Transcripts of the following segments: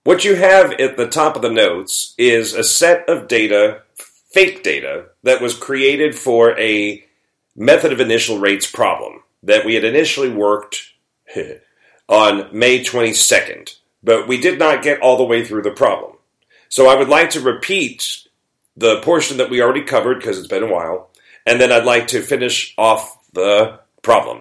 What you have at the top of the notes is a set of data, fake data, that was created for a method of initial rates problem that we had initially worked on May 22nd, but we did not get all the way through the problem. So I would like to repeat the portion that we already covered, because it's been a while, and then I'd like to finish off the problem.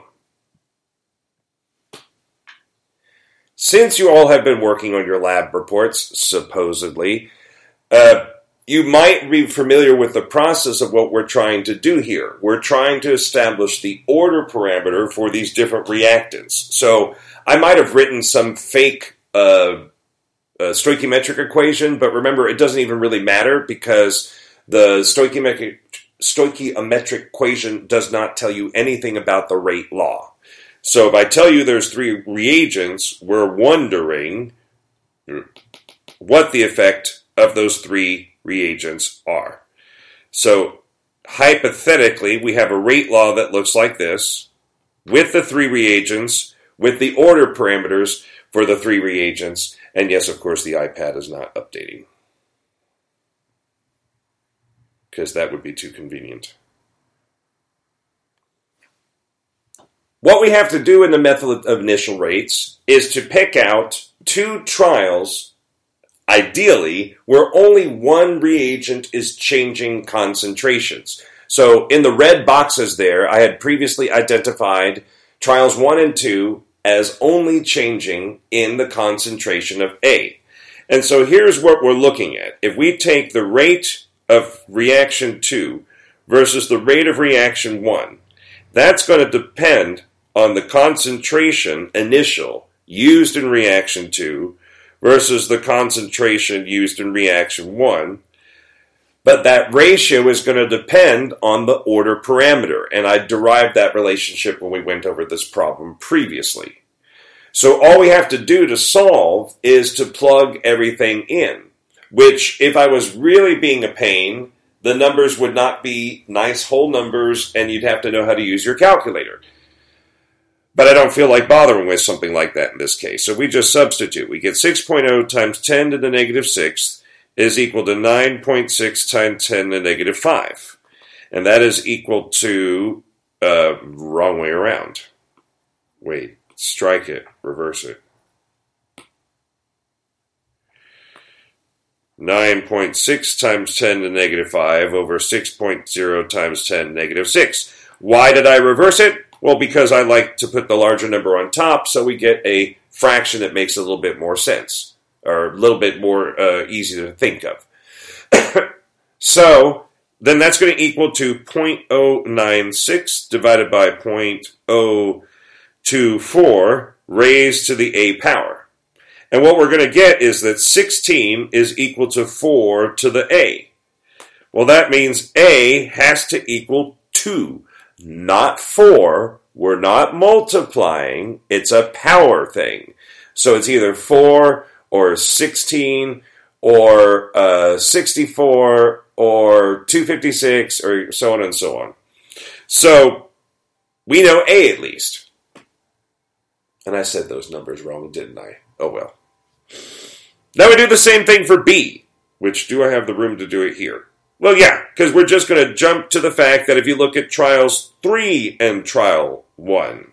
Since you all have been working on your lab reports, supposedly, you might be familiar with the process of what we're trying to do here. We're trying to establish the order parameter for these different reactants. So I might have written some fake stoichiometric equation, but remember, it doesn't even really matter because the stoichiometric equation does not tell you anything about the rate law. So if I tell you there's 3 reagents, we're wondering what the effect of those 3 reagents are. So hypothetically, we have a rate law that looks like this, with the 3 reagents, with the order parameters for the 3 reagents, and yes, of course, the iPad is not updating, because that would be too convenient. What we have to do in the method of initial rates is to pick out 2 trials, ideally, where only one reagent is changing concentrations. So in the red boxes there, I had previously identified trials 1 and 2 as only changing in the concentration of A. And so here's what we're looking at. If we take the rate of reaction 2 versus the rate of reaction 1, that's going to depend on the concentration initial used in reaction 2 versus the concentration used in reaction 1. But that ratio is going to depend on the order parameter, and I derived that relationship when we went over this problem previously. So all we have to do to solve is to plug everything in, which, if I was really being a pain, the numbers would not be nice whole numbers, and you'd have to know how to use your calculator. But I don't feel like bothering with something like that in this case. So we just substitute. We get 6.0 times 10 to the negative 6 is equal to 9.6 times 10 to the negative 5. And that is equal to, wrong way around. Wait, strike it, reverse it. 9.6 times 10 to the negative 5 over 6.0 times 10 to the negative 6. Why did I reverse it? Well, because I like to put the larger number on top, so we get a fraction that makes a little bit more sense, or a little bit more easy to think of. So, then that's going to equal to 0.096 divided by 0.024 raised to the A power. And what we're going to get is that 16 is equal to 4 to the A. Well, that means A has to equal 2. Not 4, we're not multiplying, it's a power thing. So it's either 4 or 16 or 64 or 256 or so on and so on. So we know A at least. And I said those numbers wrong, didn't I? Oh well. Now we do the same thing for B, which do I have the room to do it here? Well, yeah, because we're just going to jump to the fact that if you look at trials 3 and trial 1,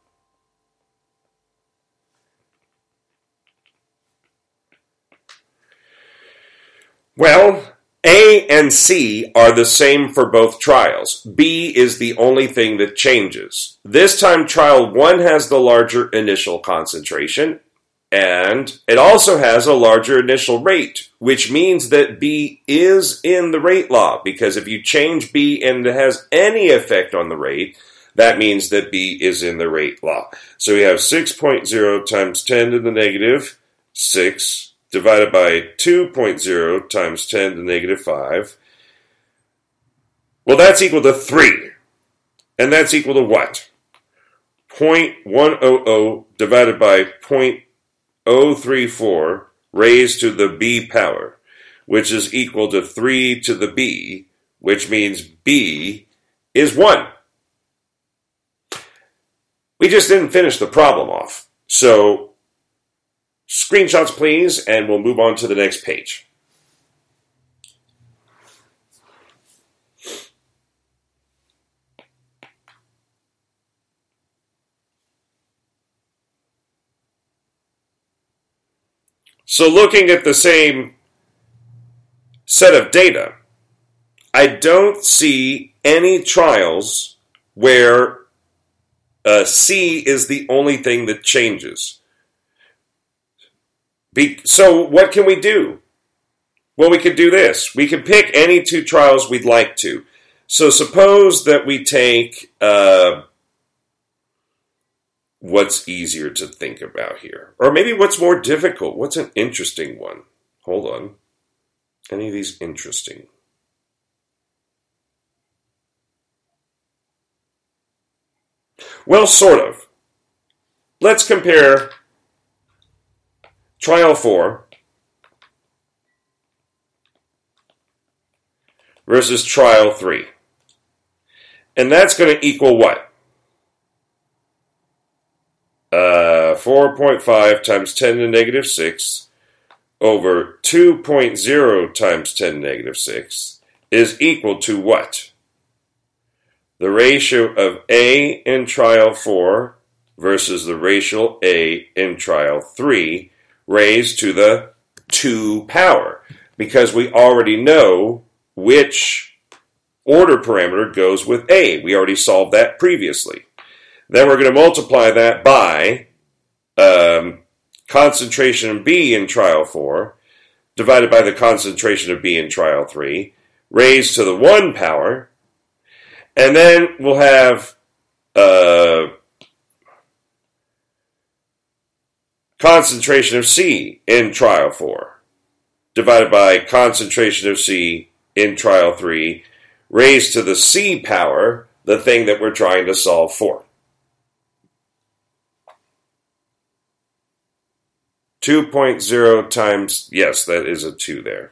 well, A and C are the same for both trials. B is the only thing that changes. This time, trial 1 has the larger initial concentration, and it also has a larger initial rate, which means that B is in the rate law, because if you change B and it has any effect on the rate, that means that B is in the rate law. So we have 6.0 times 10 to the negative 6 divided by 2.0 times 10 to the negative 5. Well, that's equal to 3. And that's equal to what? 0.100 divided by 0.034 raised to the B power, which is equal to 3 to the B, which means B is 1. We just didn't finish the problem off. So Screenshots, please, and we'll move on to the next page. So looking at the same set of data, I don't see any trials where C is the only thing that changes. So what can we do? Well, we could do this. We can pick any two trials we'd like to. So suppose that we take... what's easier to think about here? Or maybe what's more difficult? What's an interesting one? Hold on. Any of these interesting? Well, sort of. Let's compare trial 4 versus trial 3. And that's going to equal what? 4.5 times 10 to the negative 6 over 2.0 times 10 to the negative 6 is equal to what? The ratio of A in trial 4 versus the ratio of A in trial 3 raised to the 2 power, because we already know which order parameter goes with A. We already solved that previously. Then we're going to multiply that by concentration of B in trial 4 divided by the concentration of B in trial 3 raised to the 1 power. And then we'll have concentration of C in trial 4 divided by concentration of C in trial 3 raised to the C power, the thing that we're trying to solve for. 2.0 times, yes, that is a 2 there.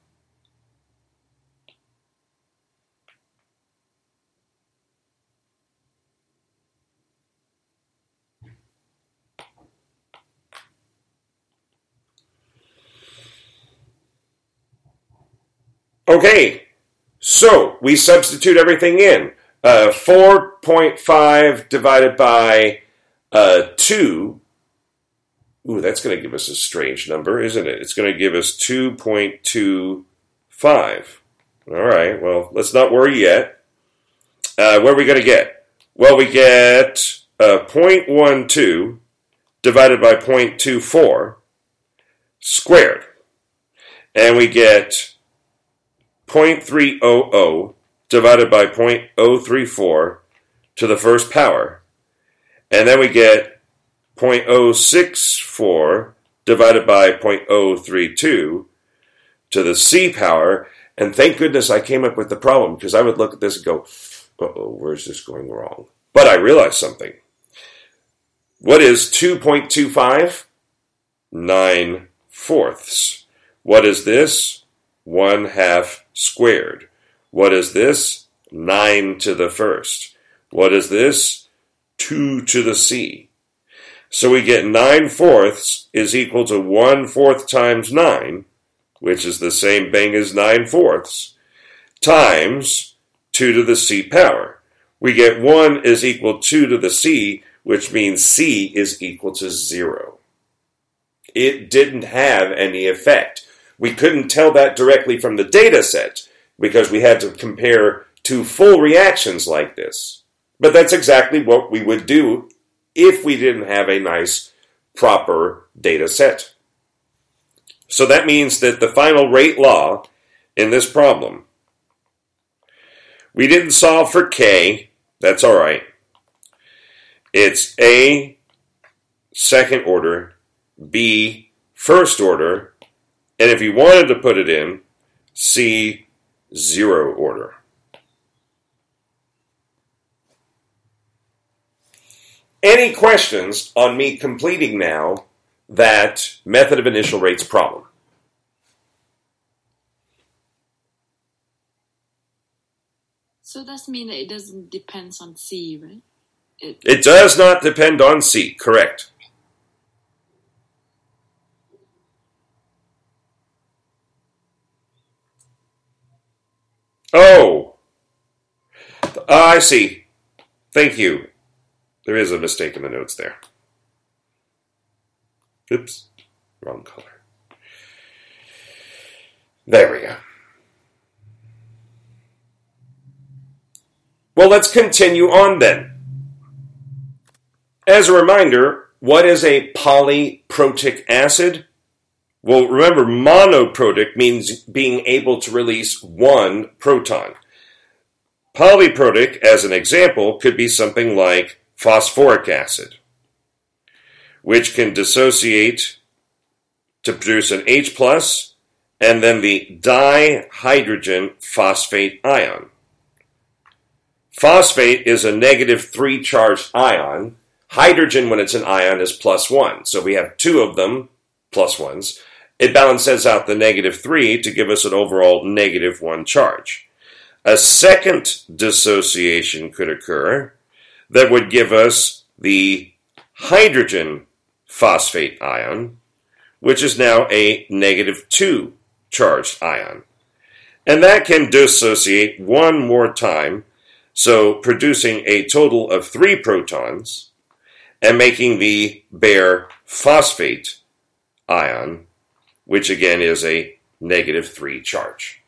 Okay, so we substitute everything in. 4.5 divided by 2. Ooh, that's going to give us a strange number, isn't it? It's going to give us 2.25. All right, well, let's not worry yet. What are we going to get? Well, we get 0.12 divided by 0.24 squared. And we get 0.300 divided by 0.034 to the first power. And then we get 0.064 divided by 0.032 to the C power. And thank goodness I came up with the problem, because I would look at this and go, uh-oh, where's this going wrong? But I realized something. What is 2.25? 9/4. What is this? 1/2 squared. What is this? 9 to the first. What is this? 2 to the C. So we get 9/4 is equal to 1/4 times 9, which is the same thing as 9/4, times 2 to the C power. We get 1 is equal to 2 to the C, which means C is equal to 0. It didn't have any effect. We couldn't tell that directly from the data set because we had to compare two full reactions like this. But that's exactly what we would do if we didn't have a nice, proper data set. So that means that the final rate law in this problem, we didn't solve for K. That's all right. It's A, second order, B, first order, and if you wanted to put it in, C, zero order. Any questions on me completing now that method of initial rates problem? So that means it doesn't depend on C, right? It does not depend on C, correct. Oh, I see. Thank you. There is a mistake in the notes there. Oops, wrong color. There we go. Well, let's continue on then. As a reminder, what is a polyprotic acid? Well, remember, monoprotic means being able to release one proton. Polyprotic, as an example, could be something like phosphoric acid, which can dissociate to produce an H+, and then the dihydrogen phosphate ion. Phosphate is a -3 charged ion. Hydrogen, when it's an ion, is +1. So we have two of them, +1s. It balances out the -3 to give us an overall -1 charge. A second dissociation could occur that would give us the hydrogen phosphate ion, which is now a -2 charged ion. And that can dissociate one more time, so producing a total of 3 protons and making the bare phosphate ion, which again is a -3 charge.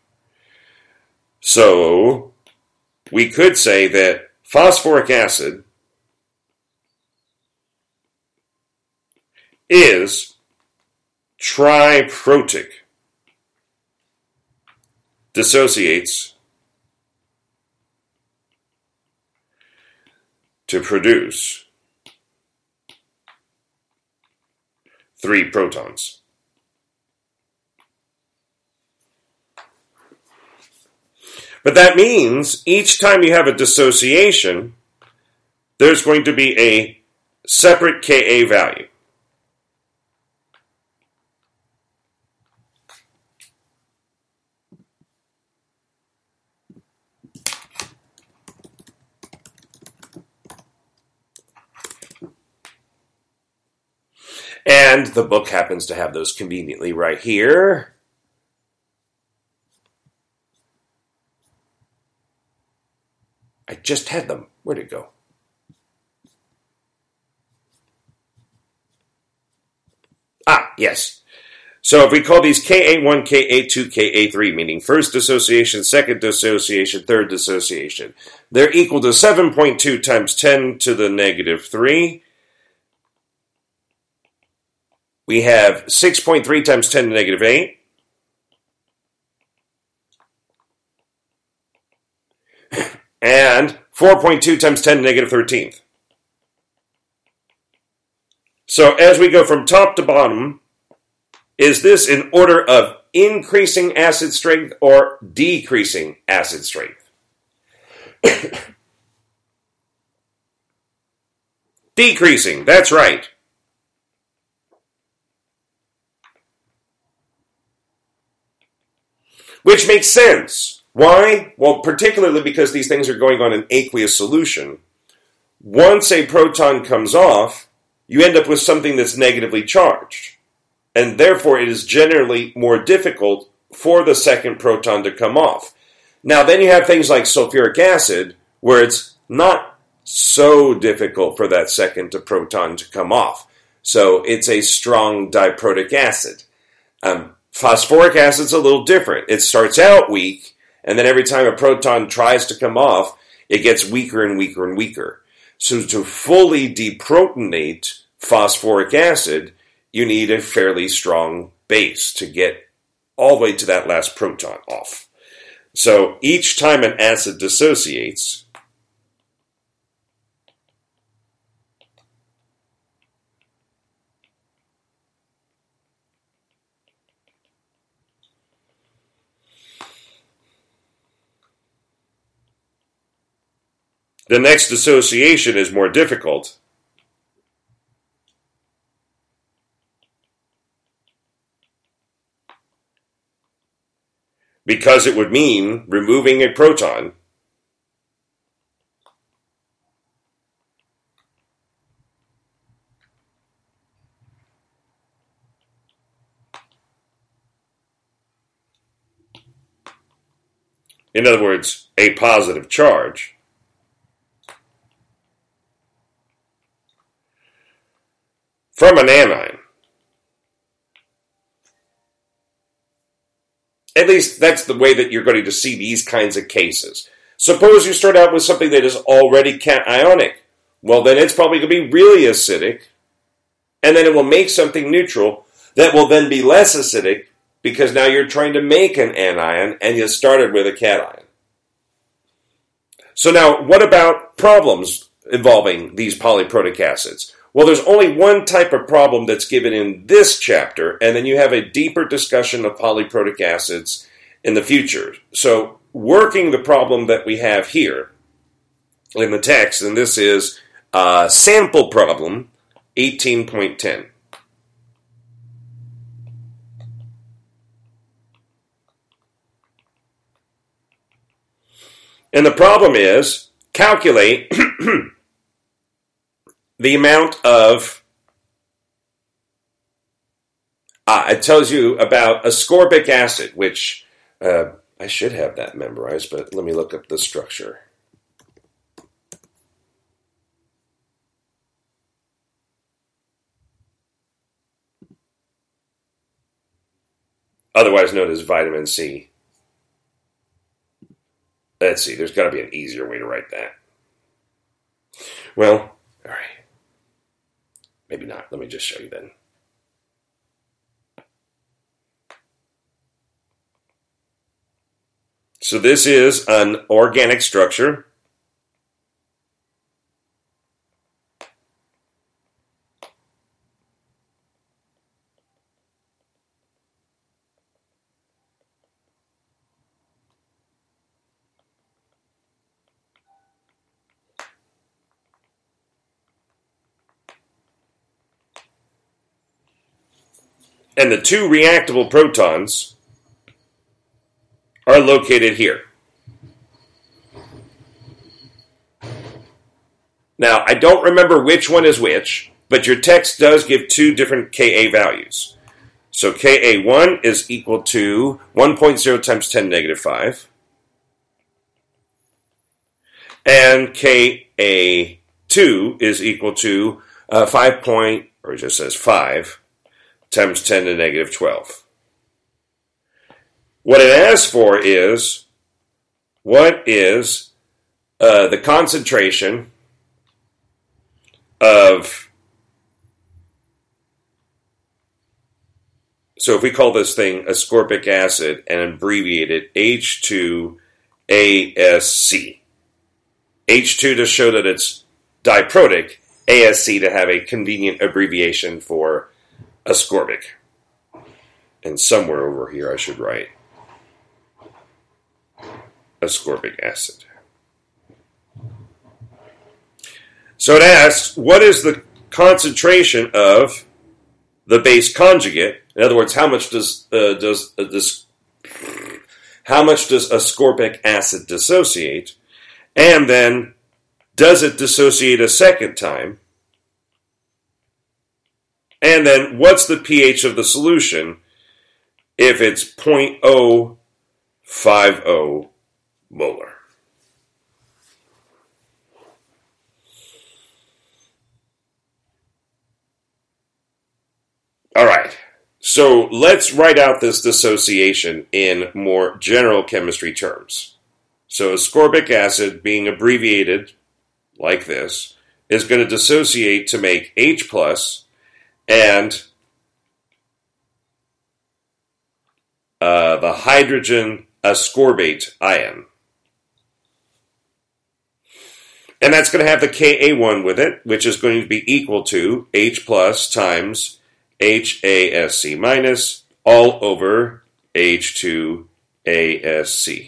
So we could say that phosphoric acid is triprotic, dissociates to produce 3 protons. But that means each time you have a dissociation, there's going to be a separate Ka value. And the book happens to have those conveniently right here. I just had them. Where'd it go? Ah, yes. So if we call these Ka1, Ka2, Ka3, meaning first dissociation, second dissociation, third dissociation, they're equal to 7.2 times 10 to the -3. We have 6.3 times 10 to the -8. And 4.2 times 10 to the -13th. So as we go from top to bottom, is this in order of increasing acid strength or decreasing acid strength? Decreasing, that's right. Which makes sense. Why? Well, particularly because these things are going on in aqueous solution. Once a proton comes off, you end up with something that's negatively charged. And therefore, it is generally more difficult for the second proton to come off. Now, then you have things like sulfuric acid, where it's not so difficult for that second proton to come off. So it's a strong diprotic acid. Phosphoric acid's a little different. It starts out weak, and then every time a proton tries to come off, it gets weaker and weaker and weaker. So to fully deprotonate phosphoric acid, you need a fairly strong base to get all the way to that last proton off. So each time an acid dissociates, the next dissociation is more difficult. Because it would mean removing a proton. in other words, a positive charge, from an anion. At least that's the way that you're going to see these kinds of cases. Suppose you start out with something that is already cationic. Well, then it's probably going to be really acidic, and then it will make something neutral that will then be less acidic because now you're trying to make an anion and you started with a cation. So now, what about problems involving these polyprotic acids? Well, there's only one type of problem that's given in this chapter, and then you have a deeper discussion of polyprotic acids in the future. So, working the problem that we have here in the text, and this is sample problem 18.10. And the problem is, calculate the amount of, it tells you about ascorbic acid, which I should have that memorized, but let me look up the structure. Otherwise known as vitamin C. Let's see, there's got to be an easier way to write that. Well, all right. Maybe not. Let me just show you then. So this is an organic structure. And the two reactable protons are located here. Now, I don't remember which one is which, but your text does give two different Ka values. So Ka1 is equal to 1.0 times 10 negative 5. And Ka2 is equal to 5 point, or it just says 5, times 10 to negative 12. What it asks for is, what is the concentration of, so if we call this thing ascorbic acid and abbreviate it H2ASC. H2 to show that it's diprotic, ASC to have a convenient abbreviation for ascorbic. And somewhere over here I should write ascorbic acid. So it asks, what is the concentration of the base conjugate? In other words, how much does ascorbic acid dissociate? And then, does it dissociate a second time? And then, what's the pH of the solution if it's 0.050 molar? All right, so let's write out this dissociation in more general chemistry terms. So ascorbic acid, being abbreviated like this, is going to dissociate to make H plus and the hydrogen ascorbate ion. And that's going to have the Ka1 with it, which is going to be equal to H plus times HASC minus all over H2ASC.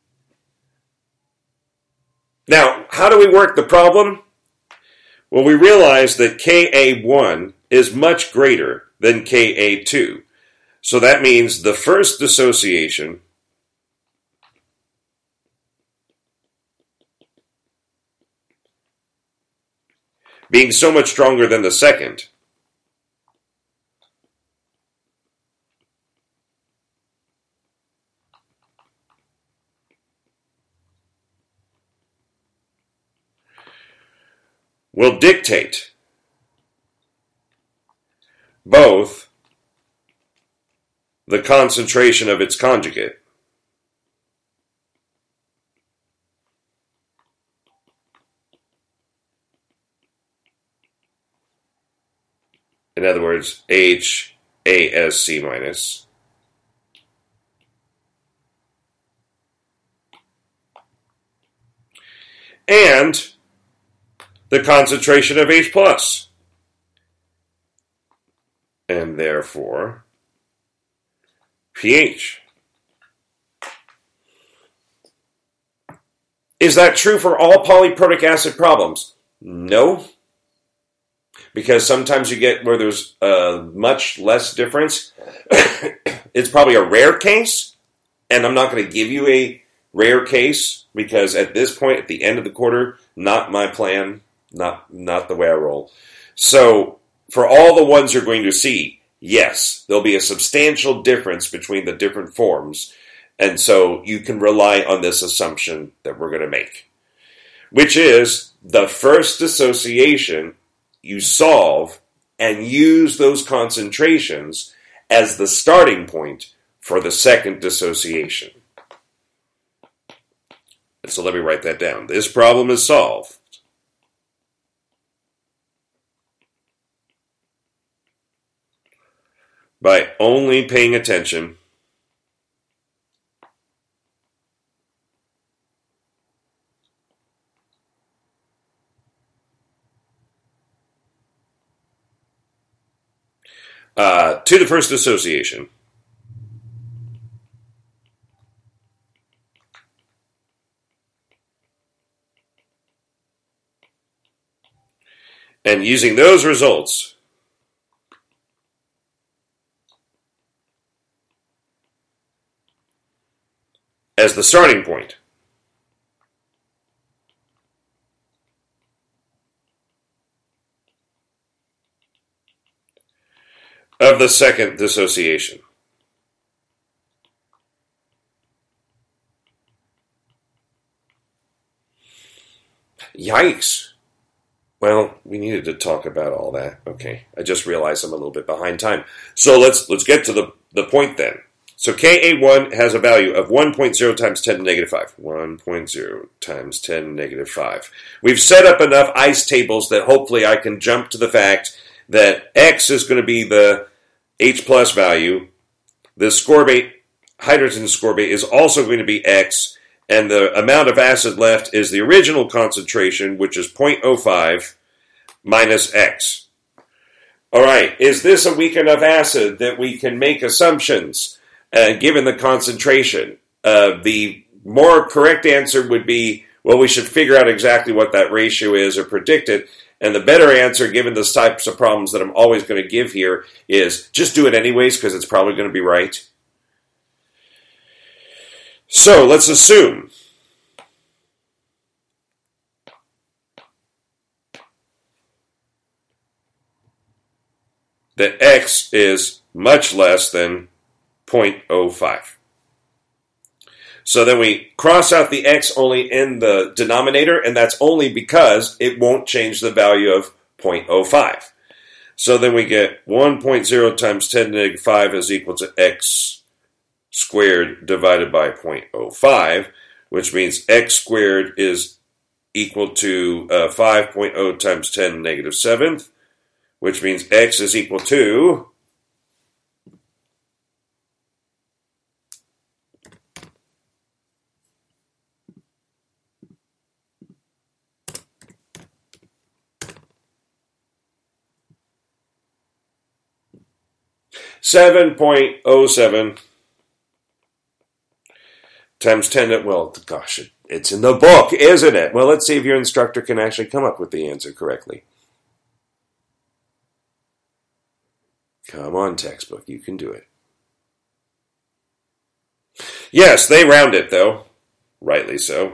Now, how do we work the problem? Well, we realize that Ka1 is much greater than Ka2. So that means the first dissociation being so much stronger than the second, will dictate both the concentration of its conjugate in other words, HASC minus, and the concentration of H plus. And therefore, pH. Is that true for all polyprotic acid problems? No. Because sometimes you get where there's much less difference. It's probably a rare case, and I'm not going to give you a rare case because at this point, at the end of the quarter, not my plan, not the way I roll. So for all the ones you're going to see, yes, there'll be a substantial difference between the different forms, and so you can rely on this assumption that we're going to make, which is the first dissociation you solve and use those concentrations as the starting point for the second dissociation. And so let me write that down. This problem is solved by only paying attention to the first dissociation. And using those results as the starting point. Of the second dissociation. Yikes. Well, we needed to talk about all that. Okay, I just realized I'm a little bit behind time. So let's get to the point then. So Ka1 has a value of 1.0 times 10 to negative 5. 1.0 times 10 to negative 5. We've set up enough ICE tables that hopefully I can jump to the fact that X is going to be the H plus value. The ascorbate, hydrogen ascorbate, is also going to be X, and the amount of acid left is the original concentration, which is 0.05 minus X. All right, is this a weak enough acid that we can make assumptions given the concentration? The more correct answer would be, well, we should figure out exactly what that ratio is or predict it. And the better answer, given the types of problems that I'm always going to give here, is just do it anyways because it's probably going to be right. So let's assume that X is much less than 0.05. So then we cross out the X only in the denominator, and that's only because it won't change the value of 0.05. So then we get 1.0 times 10 to the negative 5 is equal to X squared divided by 0.05, which means X squared is equal to 5.0 times 10 to the negative 7th, which means X is equal to 7.07 times 10 to, well, gosh, it's in the book, isn't it? Well, let's see if your instructor can actually come up with the answer correctly. Come on, textbook, you can do it. Yes, they round it, though. Rightly so.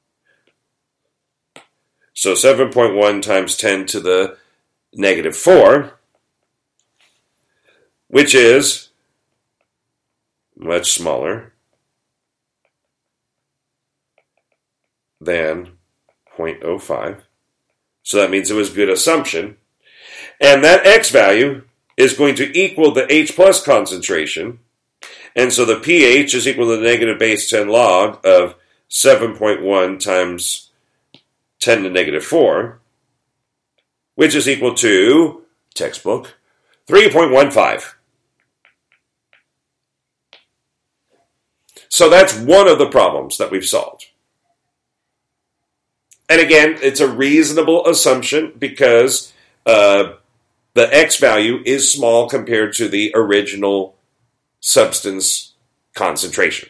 So 7.1 times 10 to the negative 4, which is much smaller than 0.05 So that means it was a good assumption. And that X value is going to equal the H plus concentration. And so the pH is equal to the negative base 10 log of 7.1 times 10 to the negative 4, which is equal to, textbook, 3.15. So that's one of the problems that we've solved. And again, it's a reasonable assumption because the X value is small compared to the original substance concentration.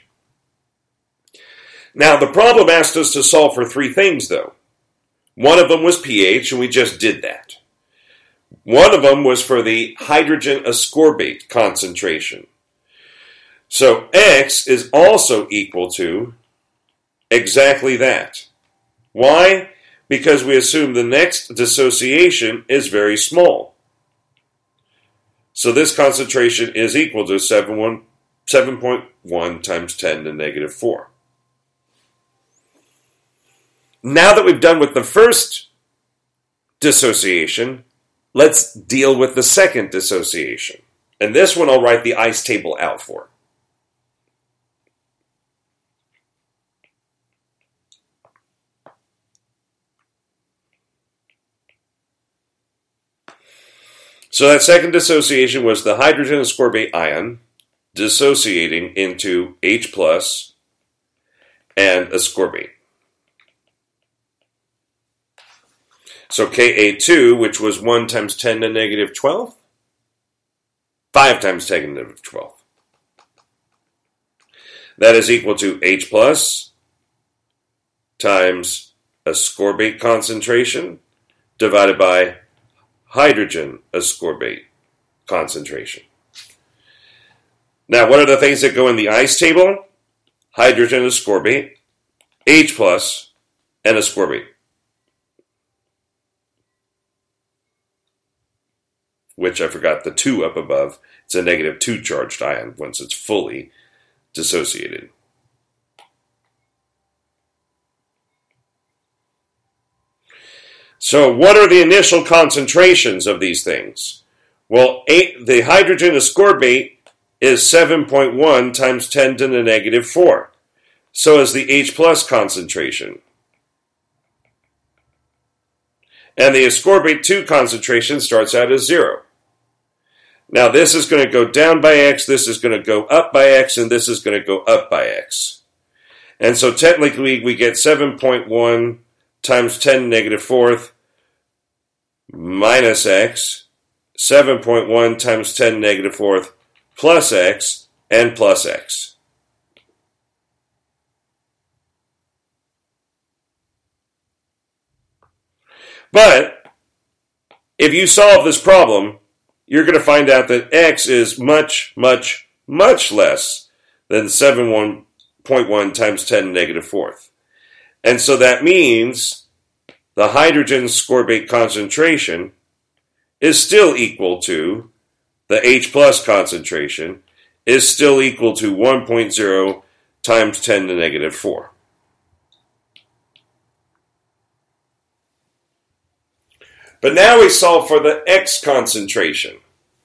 Now, the problem asked us to solve for three things, though. One of them was pH, and we just did that. One of them was for the hydrogen ascorbate concentration. So X is also equal to exactly that. Why? Because we assume the next dissociation is very small. So this concentration is equal to 7.1 times 10 to the negative 4. Now that we've done with the first dissociation, let's deal with the second dissociation. And this one I'll write the ICE table out for. So that second dissociation was the hydrogen ascorbate ion dissociating into H plus and ascorbate. So Ka2, which was 1 times 10 to the negative 12, 5 times 10 to the negative 12. That is equal to H plus times ascorbate concentration divided by hydrogen ascorbate concentration. Now, what are the things that go in the ICE table? Hydrogen ascorbate, H plus, and ascorbate. Which I forgot the 2 up above. It's a negative 2 charged ion once it's fully dissociated. So what are the initial concentrations of these things? Well, the hydrogen ascorbate is 7.1 times 10 to the negative 4. So is the H plus concentration. And the ascorbate 2 concentration starts out as 0. Now this is going to go down by X, this is going to go up by X, and this is going to go up by X. And so technically we get 7.1 times 10 to the negative 4th minus X, 7.1 times 10 to the negative 4th plus X, and plus X. But if you solve this problem, you're going to find out that X is much, much, much less than 7.1 times 10 to the negative 4th. And so that means the hydrogen ascorbate concentration is still equal to the H plus concentration is still equal to 1.0 times 10 to the negative 4. But now we solve for the X concentration.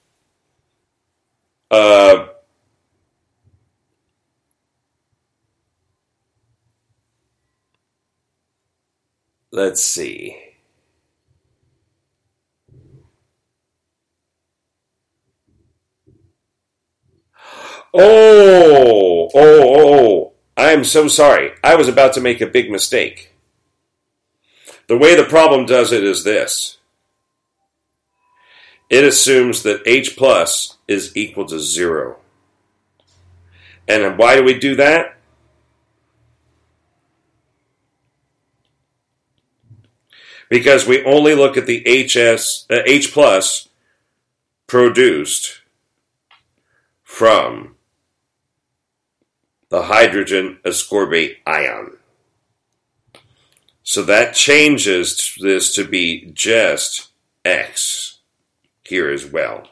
Let's see. Oh, I am so sorry. I was about to make a big mistake. The way the problem does it is this. It assumes that H plus is equal to 0. And why do we do that? Because we only look at the H plus produced from the hydrogen ascorbate ion. So that changes this to be just X here as well.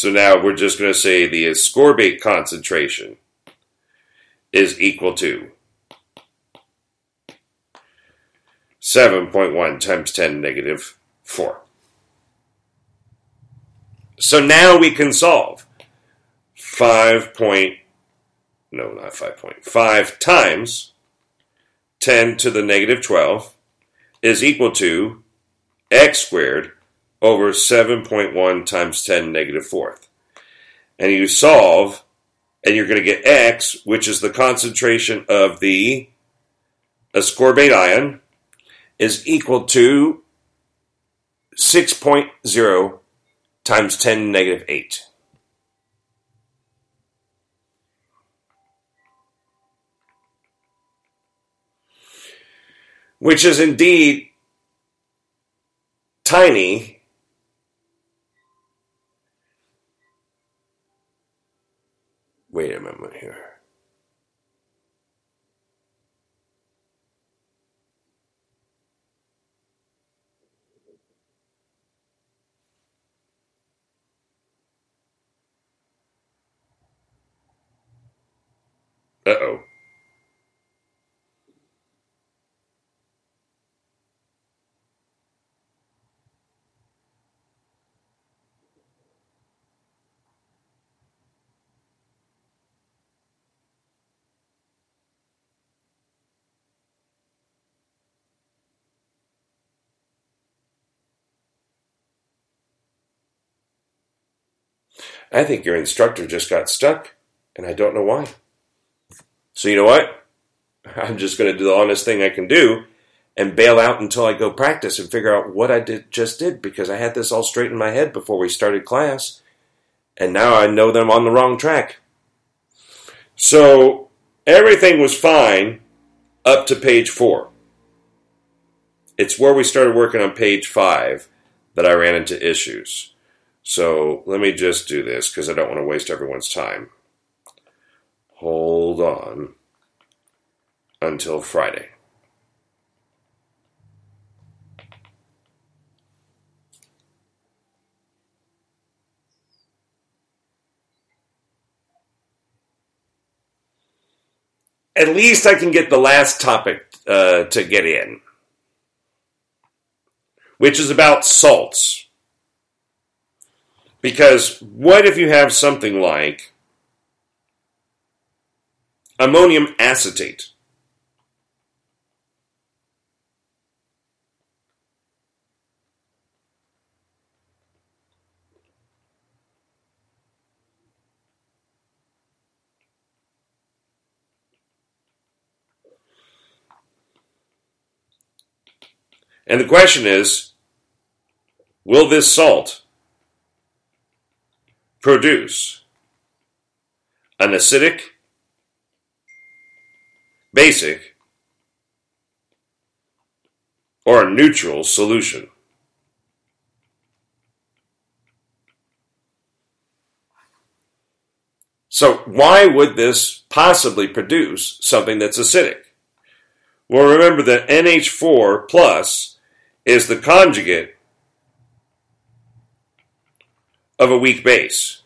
So now we're just going to say the ascorbate concentration is equal to 7.1 times 10 negative 4. So now we can solve 5 times 10 to the negative 12 is equal to x squared over 7.1 times 10 negative 4th. And you solve, and you're going to get x, which is the concentration of the ascorbate ion, is equal to 6.0 times 10 negative 8. Which is indeed tiny. Wait a moment here. Uh-oh. I think your instructor just got stuck, and I don't know why. So you know what? I'm just going to do the honest thing I can do and bail out until I go practice and figure out what I just did, because I had this all straight in my head before we started class, and now I know that I'm on the wrong track. So everything was fine up to page 4. It's where we started working on page 5 that I ran into issues. So let me just do this because I don't want to waste everyone's time. Hold on until Friday. At least I can get the last topic to get in, which is about salts. Because what if you have something like ammonium acetate? And the question is, will this salt produce an acidic, basic, or a neutral solution? So why would this possibly produce something that's acidic? Well, remember that NH4 plus is the conjugate of a weak base.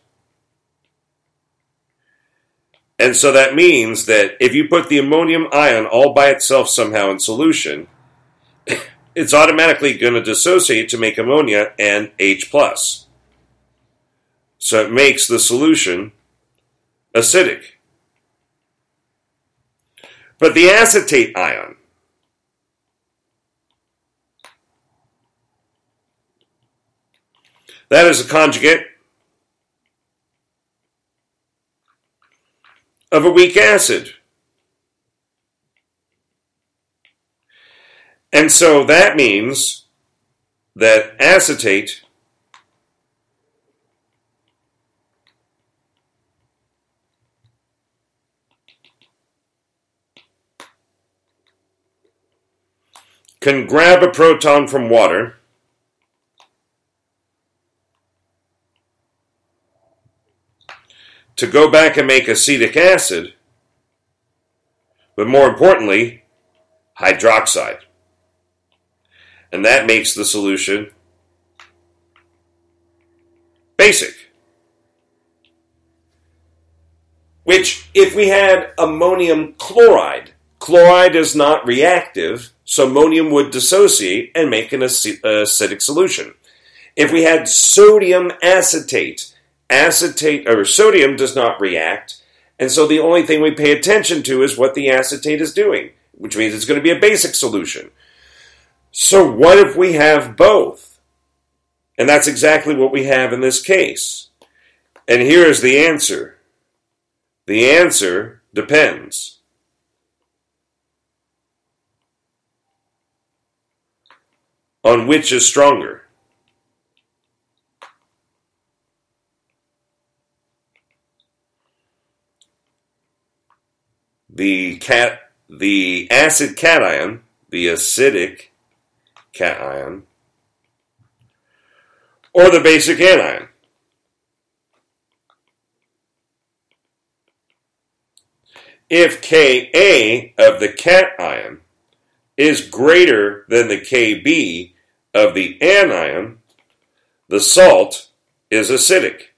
And so that means that if you put the ammonium ion all by itself somehow in solution, it's automatically going to dissociate to make ammonia and H+. So it makes the solution acidic. But the acetate ion, that is a conjugate of a weak acid. And so that means that acetate can grab a proton from water to go back and make acetic acid, but more importantly, hydroxide. And that makes the solution basic. Which, if we had ammonium chloride, chloride is not reactive, so ammonium would dissociate and make an acidic solution. If we had sodium acetate, sodium does not react, and so the only thing we pay attention to is what the acetate is doing, which means it's going to be a basic solution. So what if we have both? And that's exactly what we have in this case. And here is the answer. The answer depends. On which is stronger. The acid cation, the acidic cation, or the basic anion. If Ka of the cation is greater than the Kb of the anion, the salt is acidic.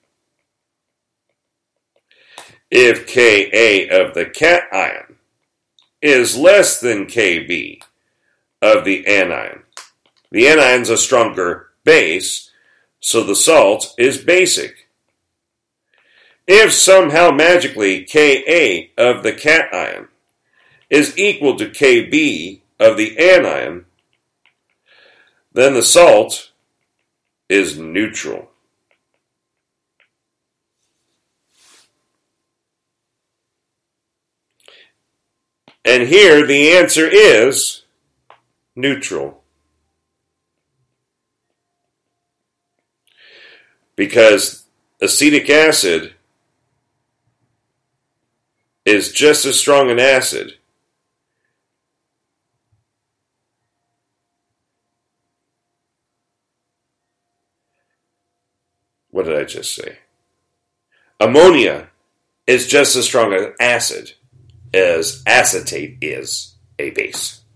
If Ka of the cation is less than Kb of the anion is a stronger base, so the salt is basic. If somehow magically Ka of the cation is equal to Kb of the anion, then the salt is neutral. And here the answer is neutral. Because acetic acid is just as strong an acid what did I just say? Ammonia is just as strong an acid as acetate is a base.